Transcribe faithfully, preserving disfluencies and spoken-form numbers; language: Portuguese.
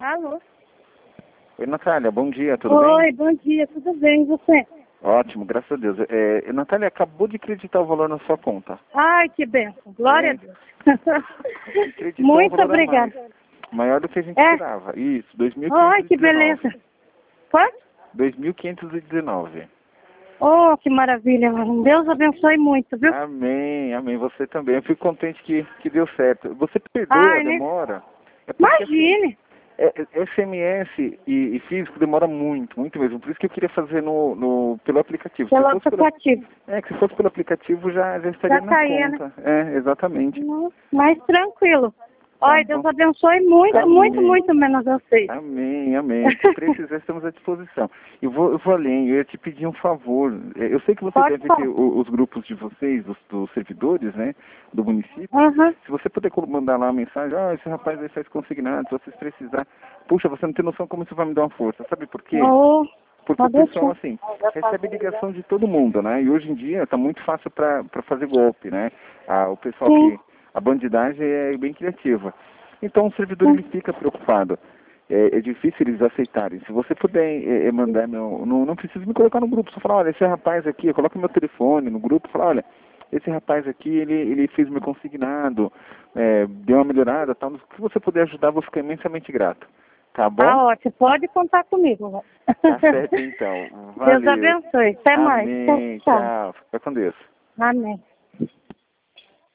Alô? Oi, Natália, bom dia, tudo Oi, bem? bom dia, tudo bem, e você? Ótimo, graças a Deus. É, Natália, acabou de acreditar o valor na sua conta. Ai, que benção, glória É. a Deus. Acreditou o Muito valor a obrigada. mais. Maior do que a gente É? esperava. Isso, Ai, que dois mil quinhentos e dezenove. beleza. Quanto? dois mil quinhentos e dezenove. Oh, que maravilha, mano. Deus abençoe muito, viu? Amém, amém. Você também. Eu fico contente que, que deu certo. Você perdoa a Ai, né? demora? É porque assim, Imagine. é, é, S M S e, e físico demora muito, muito mesmo. Por isso que eu queria fazer no, no, pelo aplicativo. Pelo Se fosse pelo, aplicativo. é, que se fosse pelo aplicativo já, já estaria Já na caía, né? conta. É, exatamente. Não, mas tranquilo. Tá Olha, bom. Deus abençoe muito, muito, Amém. muito menos vocês. Amém, amém. Se precisar, estamos à disposição. Eu vou, eu vou além, eu ia te pedir um favor. É, Eu sei que você Pode deve ter falar. o- os grupos de vocês, dos, dos servidores, né, do município. Aham. Se você puder colo- mandar lá uma mensagem, ah, esse rapaz aí faz consignado, se vocês precisar. Puxa, você não tem noção como isso vai me dar uma força. Sabe por quê? Oh, Porque o pode pessoal, deixar. assim, recebe ligação de todo mundo, né? E hoje em dia está muito fácil para fazer golpe, né? Ah, o pessoal Sim. que... A bandidagem é bem criativa. Então o servidor Sim. ele fica preocupado. É, é difícil eles aceitarem. Se você puder é, é, mandar meu... Não, não precisa me colocar no grupo. Só falar, olha, esse rapaz aqui, coloca meu telefone no grupo. Fala, olha, esse rapaz aqui, ele, ele fez meu consignado, é, deu uma melhorada, tal. Se você puder ajudar, eu vou ficar imensamente grato. Tá bom? Tá ótimo, pode contar comigo. Tá certo, então. Deus Valeu. abençoe. Até mais. Amém. Tchau. Tchau. Fica com Deus. Amém.